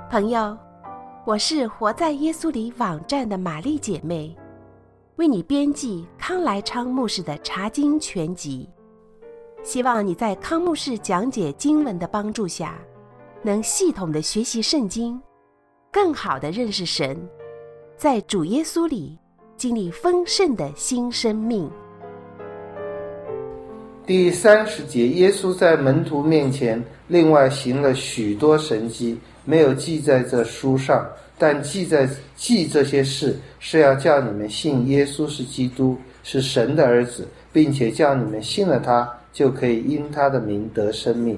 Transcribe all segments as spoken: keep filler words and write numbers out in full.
朋友，我是活在耶稣里网站的玛丽姐妹，为你编辑康来昌牧师的查经全集，希望你在康牧师讲解经文的帮助下，能系统的学习圣经，更好的认识神，在主耶稣里经历丰盛的新生命。 第三十节，耶稣在门徒面前另外行了许多神迹，没有记在这书上，但记在记这些事，是要叫你们信耶稣是基督，是神的儿子，并且叫你们信了他，就可以因他的名得生命。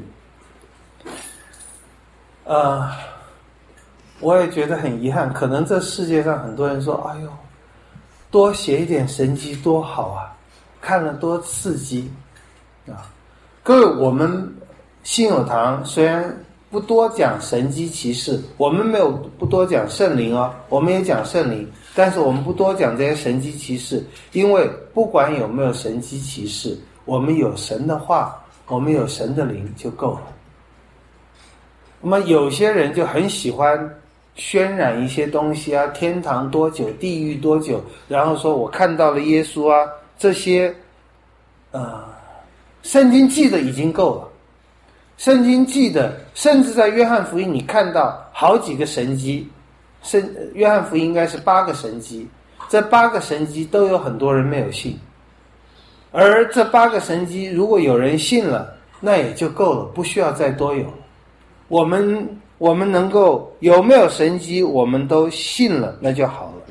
呃，我也觉得很遗憾，可能这世界上很多人说，哎呦，多写一点神迹多好啊，看了多刺激啊！各位，我们信友堂虽然不多讲神迹奇事，我们没有不多讲圣灵哦，我们也讲圣灵，但是我们不多讲这些神迹奇事，因为不管有没有神迹奇事，我们有神的话，我们有神的灵就够了。那么有些人就很喜欢渲染一些东西啊，天堂多久，地狱多久，然后说我看到了耶稣啊，这些呃，圣经记得已经够了。圣经记得，甚至在约翰福音你看到好几个神迹，圣约翰福音应该是八个神迹，这八个神迹都有很多人没有信，而这八个神迹如果有人信了，那也就够了，不需要再多有了。我们我们能够有没有神迹，我们都信了，那就好了。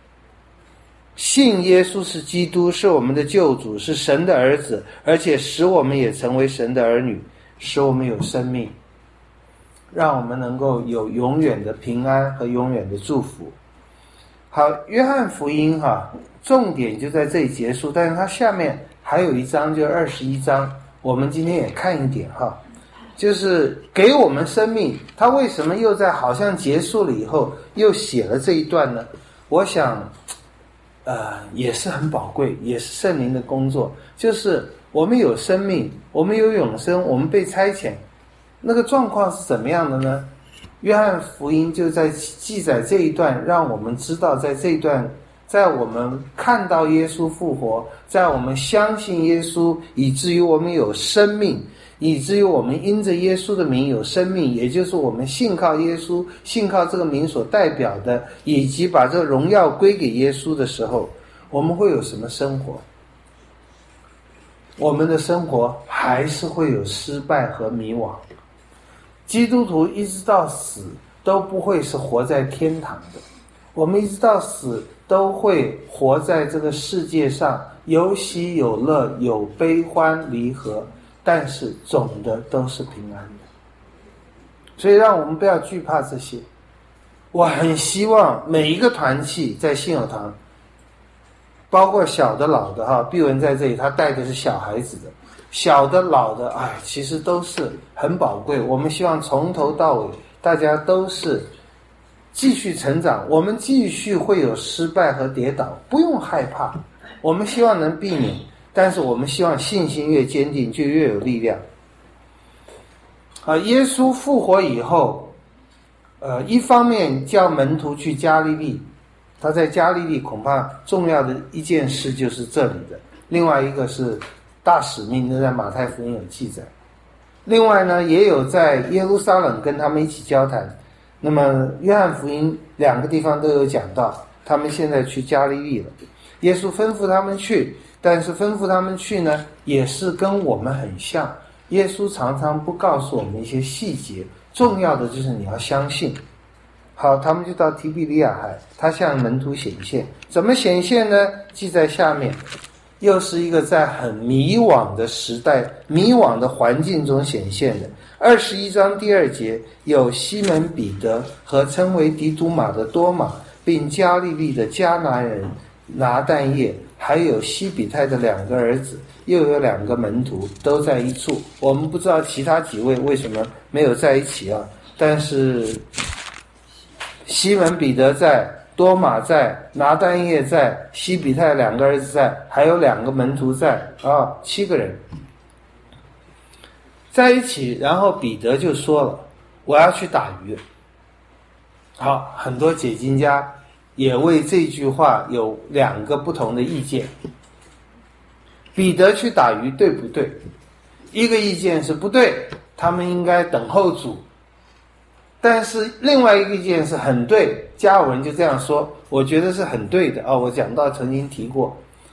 信耶稣是基督，是我们的救主，是神的儿子，而且使我们也成为神的儿女，使我们有生命，让我们能够有永远的平安和永远的祝福。好，约翰福音哈，重点就在这里结束，但是它下面还有一章，就二十一章，我们今天也看一点哈，就是给我们生命。他为什么又在好像结束了以后又写了这一段呢？我想呃，也是很宝贵，也是圣灵的工作，就是我们有生命，我们有永生，我们被差遣，那个状况是怎么样的呢？约翰福音就在记载这一段，让我们知道在这一段，在我们看到耶稣复活，在我们相信耶稣，以至于我们有生命，以至于我们因着耶稣的名有生命，也就是我们信靠耶稣，信靠这个名所代表的，以及把这个荣耀归给耶稣的时候，我们会有什么生活？我们的生活还是会有失败和迷惘。基督徒一直到死都不会是活在天堂的，我们一直到死都会活在这个世界上，有喜有乐，有悲欢离合，但是总的都是平安的。所以让我们不要惧怕这些。我很希望每一个团契在信友堂，包括小的老的哈，碧文在这里他带的是小孩子的，小的老的，哎，其实都是很宝贵。我们希望从头到尾大家都是继续成长，我们继续会有失败和跌倒，不用害怕，我们希望能避免，但是我们希望信心越坚定就越有力量。啊，耶稣复活以后，呃，一方面叫门徒去加利利，他在加利利恐怕重要的一件事就是这里的，另外一个是大使命，在马太福音有记载。另外呢，也有在耶路撒冷跟他们一起交谈。那么约翰福音两个地方都有讲到，他们现在去加利利了。耶稣吩咐他们去，但是吩咐他们去呢，也是跟我们很像。耶稣常常不告诉我们一些细节，重要的就是你要相信。好，他们就到提比利亚海，他向门徒显现。怎么显现呢？记在下面。又是一个在很迷惘的时代，迷惘的环境中显现的。二十一章第二节，有西门彼得和称为迪笃马的多马，并加利利的迦拿人拿但业，还有西比泰的两个儿子，又有两个门徒，都在一处。我们不知道其他几位为什么没有在一起啊，但是西门彼得在，多马在，拿但业在，西比泰两个儿子在，还有两个门徒在啊，七个人在一起。然后彼得就说了，我要去打鱼。 好，很多解经家也为这句话有两个不同的意见。彼得去打鱼对不对？一个意见是不对，他们应该等候主。但是另外一个意见是很对，加尔文就这样说，我觉得是很对的啊、哦。我讲到曾经提过，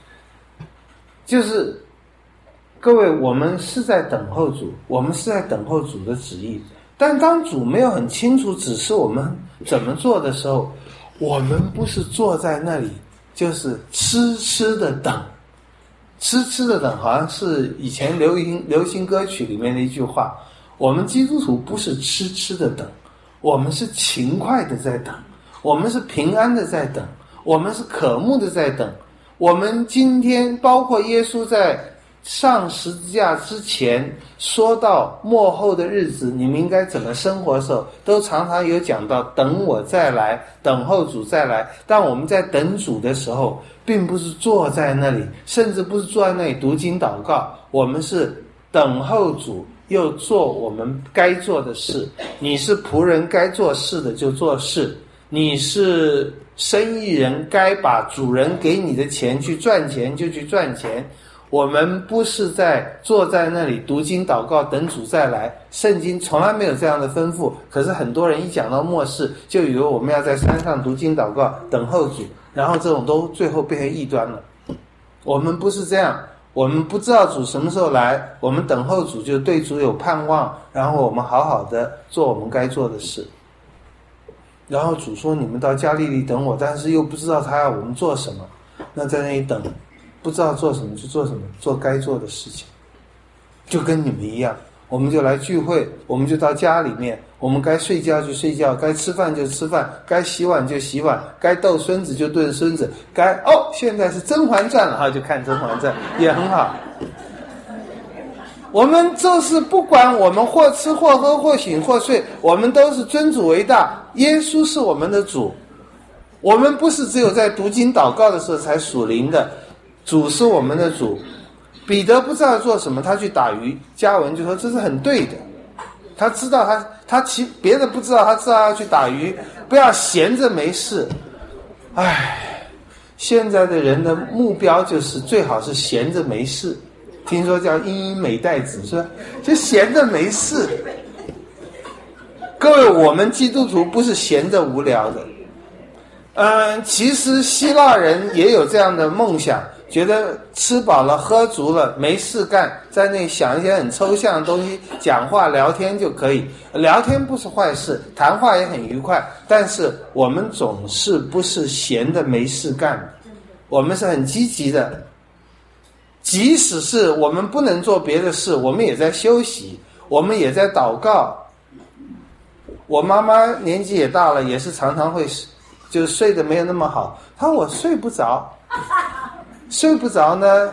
就是各位，我们是在等候主，我们是在等候主的旨意。但当主没有很清楚指示我们怎么做的时候，我们不是坐在那里就是痴痴的等，痴痴的等，好像是以前流行流行歌曲里面的一句话。我们基督徒不是痴痴的等，我们是勤快的在等，我们是平安的在等，我们是渴慕的在等。我们今天包括耶稣在上十字架之前说到末后的日子你们应该怎么生活的时候，都常常有讲到等我再来，等候主再来。但我们在等主的时候，并不是坐在那里，甚至不是坐在那里读经祷告，我们是等候主，又做我们该做的事。你是仆人，该做事的就做事，你是生意人，该把主人给你的钱去赚钱就去赚钱。我们不是在坐在那里读经祷告等主再来，圣经从来没有这样的吩咐。可是很多人一讲到末世，就以为我们要在山上读经祷告等候主，然后这种都最后变成异端了。我们不是这样，我们不知道主什么时候来，我们等候主就对主有盼望，然后我们好好的做我们该做的事。然后主说你们到加利利等我，但是又不知道他要我们做什么，那在那里等，不知道做什么就做什么，做该做的事情。就跟你们一样，我们就来聚会，我们就到家里面，我们该睡觉就睡觉，该吃饭就吃饭，该洗碗就洗碗，该逗孙子就逗孙子，该哦现在是甄嬛传了哈，就看甄嬛传也很好。我们就是不管我们或吃或喝或醒或睡，我们都是尊主为大，耶稣是我们的主。我们不是只有在读经祷告的时候才属灵的，主是我们的主。彼得不知道做什么，他去打鱼，加文就说这是很对的。他知道他他其别的不知道，他知道要去打鱼，不要闲着没事。唉，现在的人的目标就是最好是闲着没事，听说叫英英美代子，是吧？就闲着没事。各位，我们基督徒不是闲着无聊的。嗯，其实希腊人也有这样的梦想，觉得吃饱了喝足了没事干，在那里想一些很抽象的东西，讲话聊天就可以。聊天不是坏事，谈话也很愉快，但是我们总是不是闲的没事干，我们是很积极的。即使是我们不能做别的事，我们也在休息，我们也在祷告。我妈妈年纪也大了，也是常常会就睡得没有那么好，她说我睡不着。睡不着呢，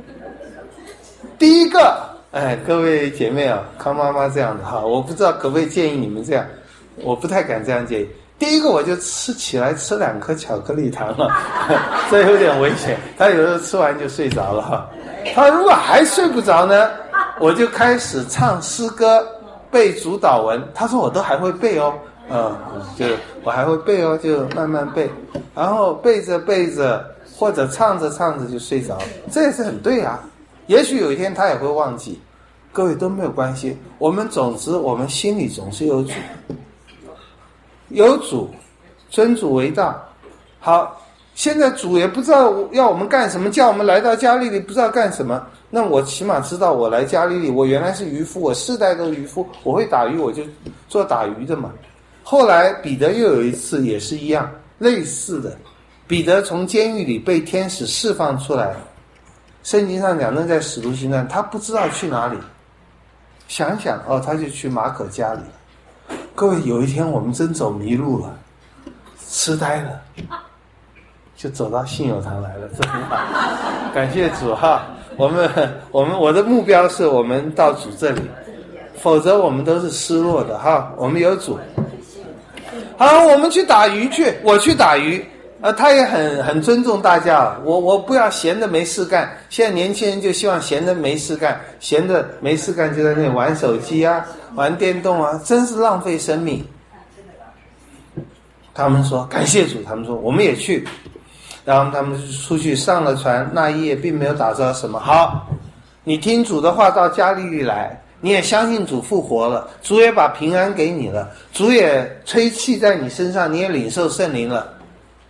第一个，哎，各位姐妹啊，康妈妈这样的哈，我不知道可不可以建议你们这样，我不太敢这样建议。第一个，我就吃起来吃两颗巧克力糖了，这有点危险。他有时候吃完就睡着了哈。他如果还睡不着呢，我就开始唱诗歌，背主祷文。他说我都还会背哦，嗯，就我还会背哦，就慢慢背，然后背着背着。或者唱着唱着就睡着，这也是很对啊。也许有一天他也会忘记，各位都没有关系。我们总之，我们心里总是有主，有主，尊主为大。好，现在主也不知道要我们干什么，叫我们来到加利利，不知道干什么。那我起码知道我来加利利，我原来是渔夫，我世代都是渔夫，我会打鱼，我就做打鱼的嘛。后来彼得又有一次也是一样类似的。彼得从监狱里被天使释放出来，圣经上讲那在使徒行传，他不知道去哪里，想想哦，他就去马可家里。各位，有一天我们真走迷路了，痴呆了，就走到信友堂来了，这很好，感谢主哈。我们我们我的目标是我们到主这里，否则我们都是失落的哈。我们有主，好，我们去打鱼去，我去打鱼。呃，他也很很尊重大家，我我不要闲着没事干。现在年轻人就希望闲着没事干，闲着没事干就在那里玩手机啊，玩电动啊，真是浪费生命。 他们说感谢主，他们说我们也去。然后他们出去上了船，那一夜并没有打着什么。好，你听主的话到加利利来，你也相信主复活了，主也把平安给你了，主也吹气在你身上，你也领受圣灵了，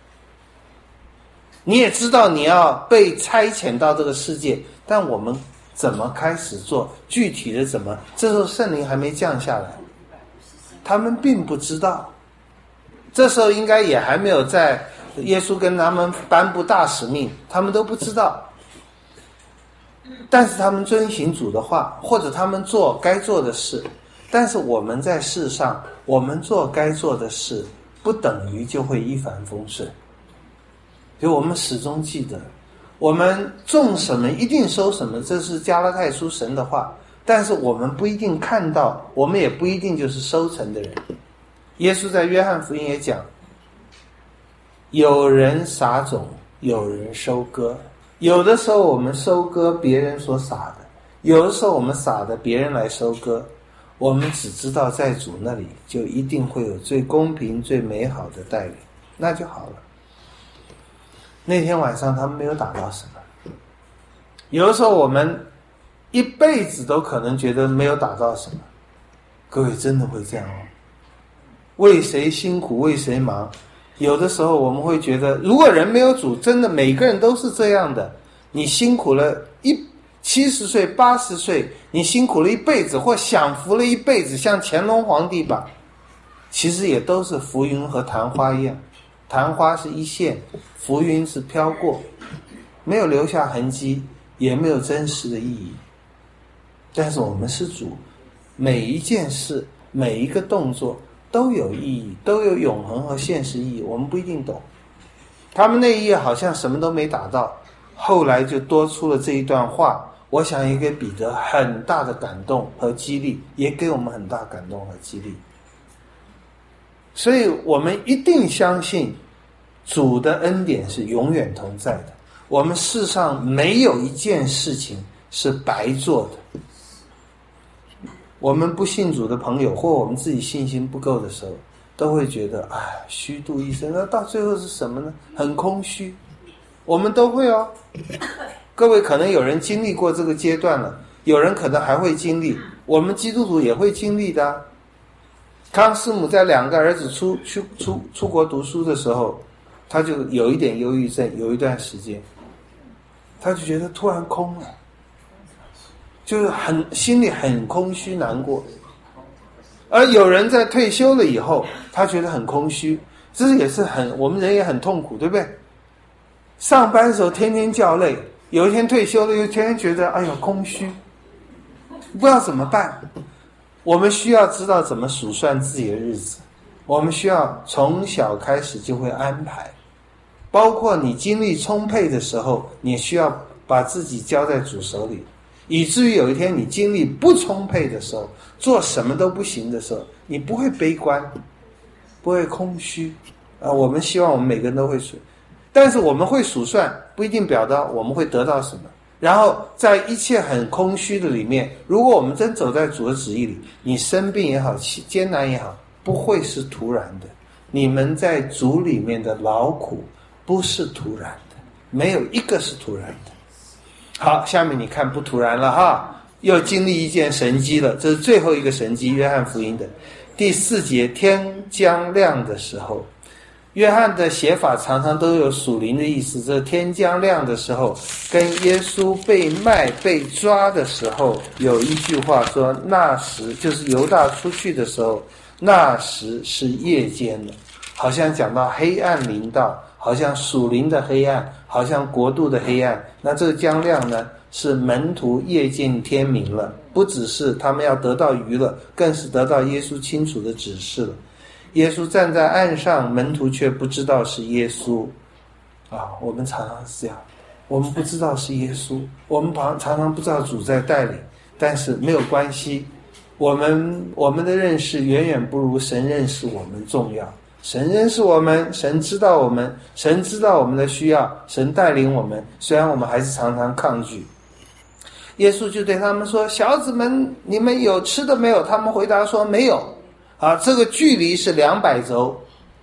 你也知道你要被差遣到这个世界，但我们怎么开始做，具体的怎么，这时候圣灵还没降下来，他们并不知道。这时候应该也还没有在耶稣跟他们颁布大使命，他们都不知道。但是他们遵行主的话，或者他们做该做的事。但是我们在世上，我们做该做的事，不等于就会一帆风顺。所以我们始终记得，我们种什么一定收什么，这是加拉太书神的话。但是我们不一定看到，我们也不一定就是收成的人。耶稣在约翰福音也讲，有人撒种，有人收割。有的时候我们收割别人所撒的，有的时候我们撒的别人来收割。我们只知道在主那里就一定会有最公平最美好的带领，那就好了。那天晚上他们没有打到什么，有的时候我们一辈子都可能觉得没有打到什么。各位真的会这样哦？为谁辛苦为谁忙。有的时候我们会觉得，如果人没有主，真的每个人都是这样的。你辛苦了一七十岁八十岁，你辛苦了一辈子，或享福了一辈子，像乾隆皇帝吧，其实也都是浮云和昙花一样，昙花是一现，浮云是飘过，没有留下痕迹，也没有真实的意义。但是我们是主，每一件事每一个动作都有意义，都有永恒和现实意义，我们不一定懂。他们那一夜好像什么都没打到，后来就多出了这一段话，我想也给彼得很大的感动和激励，也给我们很大感动和激励。所以我们一定相信主的恩典是永远同在的，我们世上没有一件事情是白做的。我们不信主的朋友，或我们自己信心不够的时候，都会觉得哎，虚度一生，那到最后是什么呢？很空虚。我们都会哦，各位可能有人经历过这个阶段了，有人可能还会经历，我们基督徒也会经历的啊。康师母在两个儿子出去出出国读书的时候，他就有一点忧郁症，有一段时间，他就觉得突然空了，就是很心里很空虚难过。而有人在退休了以后，他觉得很空虚，这也是很，我们人也很痛苦，对不对？上班的时候天天叫累，有一天退休了又天天觉得哎呦空虚，不知道怎么办。我们需要知道怎么数算自己的日子，我们需要从小开始就会安排，包括你精力充沛的时候，你需要把自己交在主手里，以至于有一天你精力不充沛的时候，做什么都不行的时候，你不会悲观，不会空虚啊。我们希望我们每个人都会数，但是我们会数算不一定表达我们会得到什么。然后在一切很空虚的里面，如果我们真走在主的旨意里，你生病也好，艰难也好，不会是突然的。你们在主里面的劳苦不是突然的，没有一个是突然的。好，下面你看不突然了哈，又经历一件神迹了，这是最后一个神迹，约翰福音的第四节，天将亮的时候。约翰的写法常常都有属灵的意思，这天将亮的时候跟耶稣被卖被抓的时候有一句话说，那时就是犹大出去的时候，那时是夜间了，好像讲到黑暗临到，好像属灵的黑暗，好像国度的黑暗。那这个将亮呢，是门徒夜见天明了，不只是他们要得到娱乐，更是得到耶稣清楚的指示了。耶稣站在岸上，门徒却不知道是耶稣啊！我们常常是这样，我们不知道是耶稣，我们常常不知道主在带领，但是没有关系，我们我们的认识远远不如神认识我们重要。神认识我们，神知道我们，神知道我们的需要，神带领我们，虽然我们还是常常抗拒。耶稣就对他们说，小子们，你们有吃的没有？他们回答说没有。啊，这个距离是两百周，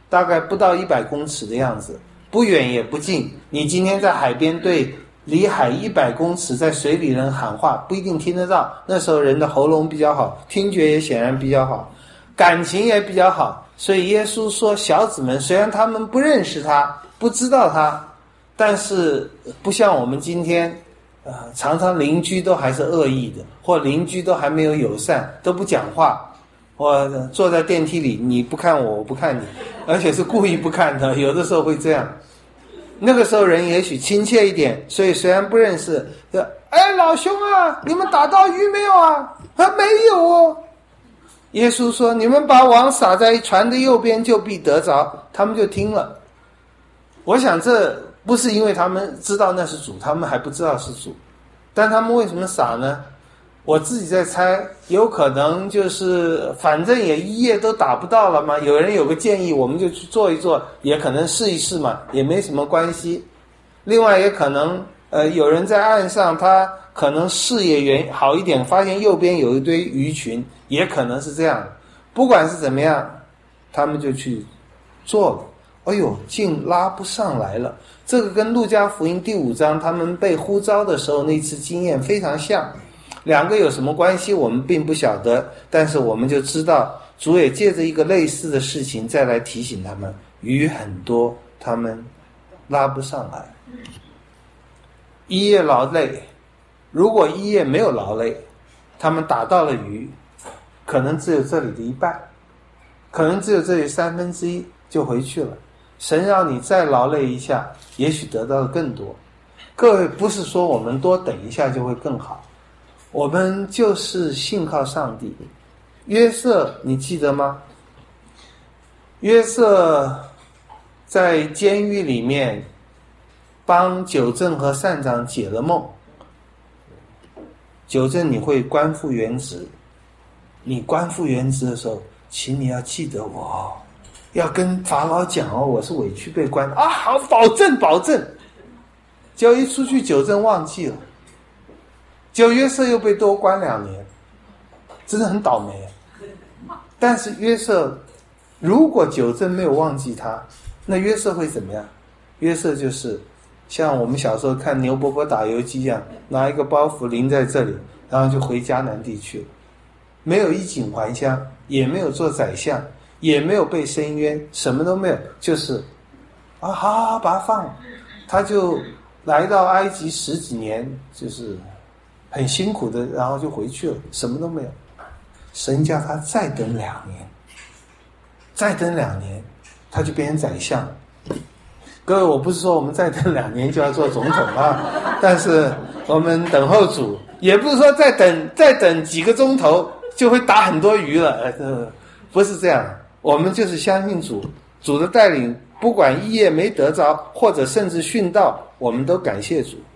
大概不到一百公尺的样子，不远也不近。你今天在海边对离海一百公尺在水里人喊话，不一定听得到。那时候人的喉咙比较好，听觉也显然比较好，感情也比较好。所以耶稣说，小子们虽然他们不认识他，不知道他，但是不像我们今天呃，常常邻居都还是恶意的，或邻居都还没有友善，都不讲话，或坐在电梯里你不看我我不看你，而且是故意不看的，有的时候会这样。那个时候人也许亲切一点，所以虽然不认识，哎，老兄啊，你们打到鱼没有啊？啊，没有哦。耶稣说，你们把网撒在船的右边，就必得着。他们就听了。我想这不是因为他们知道那是主，他们还不知道是主，但他们为什么撒呢？我自己在猜，有可能就是反正也一夜都打不到了嘛，有人有个建议我们就去做一做，也可能试一试嘛，也没什么关系。另外也可能呃，有人在岸上，他可能视野远好一点，发现右边有一堆鱼群，也可能是这样。不管是怎么样，他们就去做了。哎呦，竟拉不上来了。这个跟路加福音第五章他们被呼召的时候那次经验非常像。两个有什么关系我们并不晓得，但是我们就知道主也借着一个类似的事情再来提醒他们，鱼很多，他们拉不上来。一夜劳累，如果一夜没有劳累，他们打到了鱼，可能只有这里的一半，可能只有这里三分之一就回去了。神让你再劳累一下，也许得到的更多。各位，不是说我们多等一下就会更好，我们就是信靠上帝。约瑟你记得吗？约瑟在监狱里面帮九正和善长解了梦。九正你会官复原职，你官复原职的时候，请你要记得我，要跟法老讲哦，我是委屈被关啊，好，保证保证。结果一出去，九正忘记了，结果约瑟又被多关两年，真的很倒霉。但是约瑟，如果九正没有忘记他，那约瑟会怎么样？约瑟就是像我们小时候看牛伯伯打游击一样，拿一个包袱拎在这里，然后就回迦南地去了，没有衣锦还乡，也没有做宰相，也没有被伸冤，什么都没有，就是啊，好好好，把他放了。他就来到埃及十几年，就是很辛苦的，然后就回去了，什么都没有。神叫他再等两年，再等两年，他就变成宰相。各位，我不是说我们再等两年就要做总统啊，但是我们等候主，也不是说再等再等几个钟头就会打很多鱼了，呃，不是这样。我们就是相信主，主的带领，不管一夜没得着，或者甚至殉道，我们都感谢主。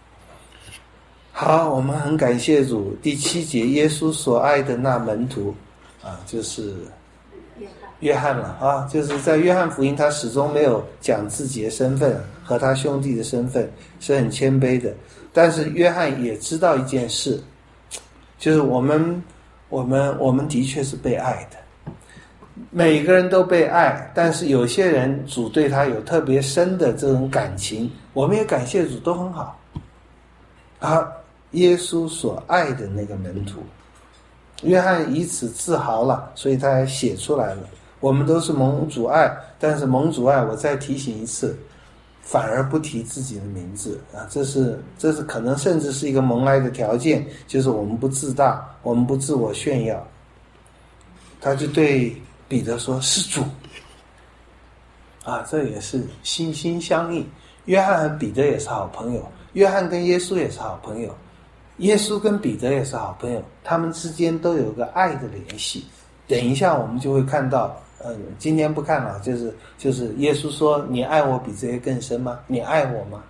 好，我们很感谢主。第七节，耶稣所爱的那门徒啊，就是约翰了啊，就是在约翰福音他始终没有讲自己的身份和他兄弟的身份，是很谦卑的。但是约翰也知道一件事，就是我们我们我们的确是被爱的，每个人都被爱，但是有些人主对他有特别深的这种感情，我们也感谢主，都很好啊。耶稣所爱的那个门徒，约翰以此自豪了，所以他还写出来了。我们都是蒙主爱，但是蒙主爱，我再提醒一次，反而不提自己的名字啊，这是这是可能甚至是一个蒙爱的条件，就是我们不自大，我们不自我炫耀。他就对彼得说：“是主。”啊，这也是心心相印。约翰和彼得也是好朋友，约翰跟耶稣也是好朋友，耶稣跟彼得也是好朋友，他们之间都有个爱的联系。等一下我们就会看到，嗯，今天不看了，就是就是耶稣说：“你爱我比这些更深吗？你爱我吗？”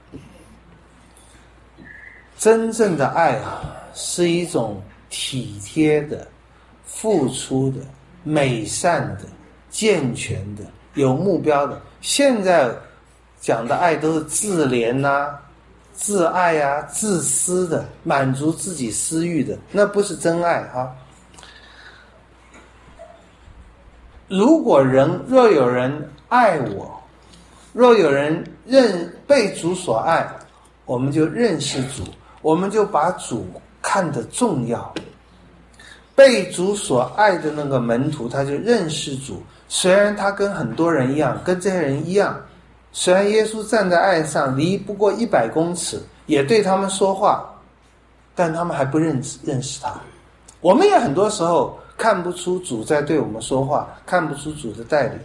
真正的爱啊，是一种体贴的、付出的、美善的、健全的、有目标的。现在讲的爱都是自怜啊、自爱啊、自私的，满足自己私欲的，那不是真爱啊。如果人若有人爱我。若有人认被主所爱，我们就认识主，我们就把主看得重要。被主所爱的那个门徒，他就认识主。虽然他跟很多人一样，跟这些人一样，虽然耶稣站在岸上离不过一百公尺，也对他们说话，但他们还不认识认识他。我们也很多时候看不出主在对我们说话，看不出主的带领。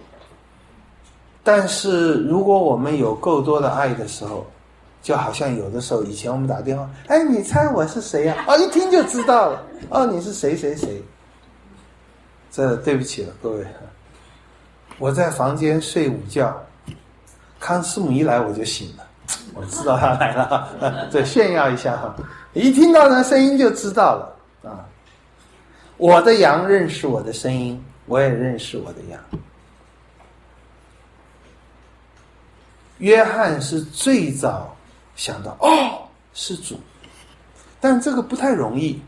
但是如果我们有够多的爱的时候，就好像有的时候以前我们打电话，哎，你猜我是谁呀、啊？哦，一听就知道了。哦，你是谁谁谁。这对不起了各位，我在房间睡午觉，康师母一来我就醒了，我知道他来了，这炫耀一下哈，一听到他声音就知道了啊。我的羊认识我的声音，我也认识我的羊。约翰是最早想到，哦，是主，但这个不太容易。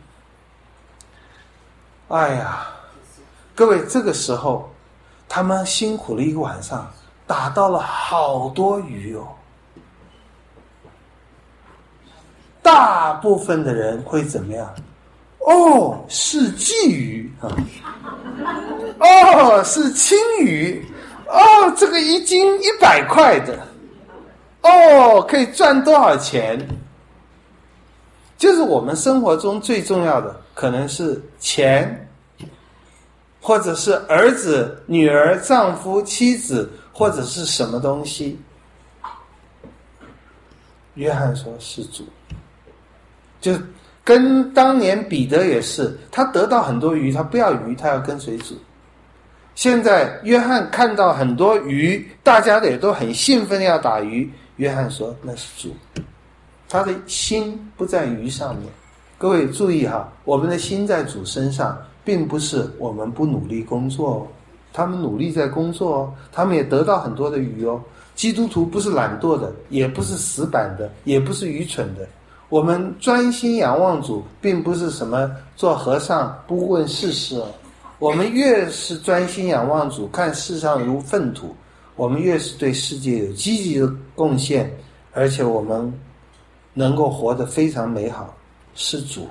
哎呀，各位，这个时候他们辛苦了一个晚上，打到了好多鱼哦。大部分的人会怎么样？哦，是鲫鱼啊！哦，是青鱼！哦，这个一斤一百块的。哦，可以赚多少钱？就是我们生活中最重要的，可能是钱，或者是儿子、女儿、丈夫、妻子，或者是什么东西。约翰说是主，就跟当年彼得也是，他得到很多鱼，他不要鱼，他要跟随主。现在约翰看到很多鱼，大家也都很兴奋要打鱼，约翰说那是主，他的心不在鱼上面。各位注意哈，我们的心在主身上，并不是我们不努力工作哦，他们努力在工作哦，他们也得到很多的鱼哦。基督徒不是懒惰的，也不是死板的，也不是愚蠢的。我们专心仰望主，并不是什么做和尚不问世事哦。我们越是专心仰望主，看世上如粪土，我们越是对世界有积极的贡献，而且我们能够活得非常美好，是主。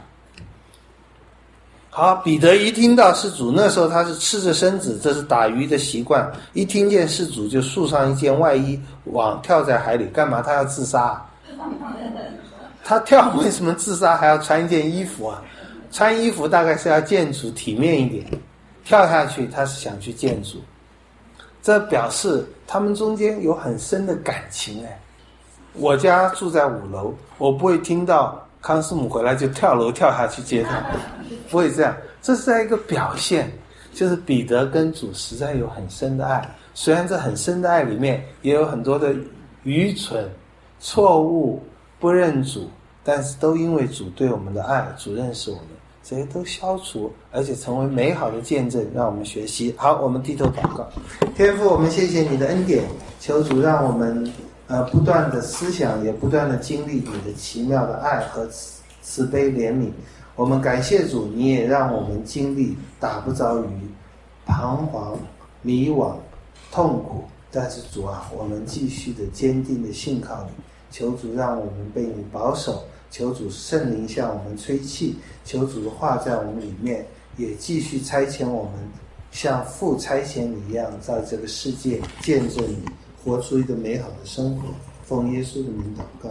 好，彼得一听到是主，那时候他是赤着身子，这是打鱼的习惯，一听见是主就束上一件外衣，往跳在海里。干嘛？他要自杀啊？他跳为什么自杀还要穿一件衣服啊？穿衣服大概是要见主体面一点，跳下去他是想去见主，这表示他们中间有很深的感情哎。我家住在五楼，我不会听到康师母回来就跳楼跳下去接他，不会这样。这是在一个表现，就是彼得跟主实在有很深的爱，虽然这很深的爱里面也有很多的愚蠢、错误、不认主，但是都因为主对我们的爱，主认识我们，这些都消除，而且成为美好的见证，让我们学习。好，我们低头祷告。天父，我们谢谢你的恩典，求主让我们呃不断的思想，也不断的经历你的奇妙的爱和慈慈悲怜悯。我们感谢主，你也让我们经历打不着鱼、彷徨、迷惘、痛苦，但是主啊，我们继续的坚定的信靠你。求主让我们被你保守，求主圣灵向我们吹气，求主的话在我们里面，也继续差遣我们像父差遣你一样，在这个世界见证你，活出一个美好的生活。奉耶稣的名祷告。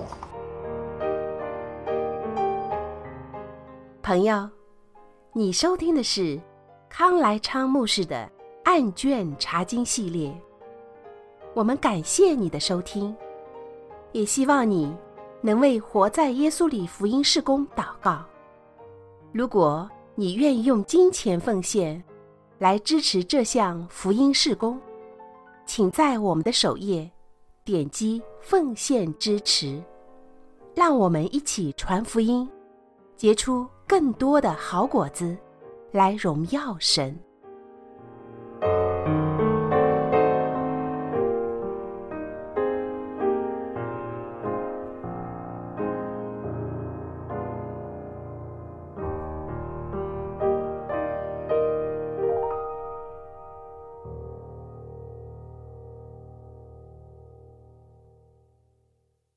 朋友，你收听的是康来昌牧师的案卷查经系列，我们感谢你的收听，也希望你能为活在耶稣里福音事工祷告。如果你愿意用金钱奉献来支持这项福音事工，请在我们的首页点击奉献支持，让我们一起传福音，结出更多的好果子，来荣耀神。